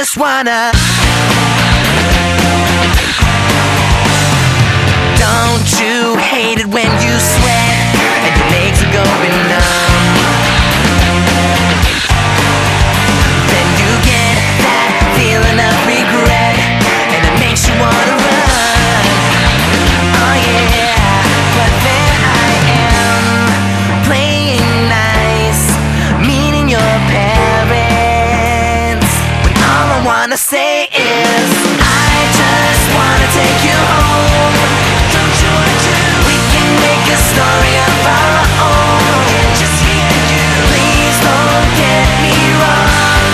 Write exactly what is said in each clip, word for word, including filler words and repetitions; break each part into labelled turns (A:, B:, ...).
A: just wanna. Don't you hate it when you sweat and your legs are going numb? Then you get that feeling of regret and it makes you wanna run. Oh yeah, but then I am playing nice, meeting your parents, when all I wanna say is I just wanna take you home. Don't you want to? We can make a story of our own. Just me and you. Please don't get me wrong.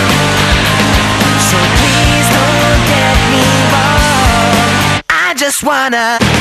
A: So please don't get me wrong. I just wanna.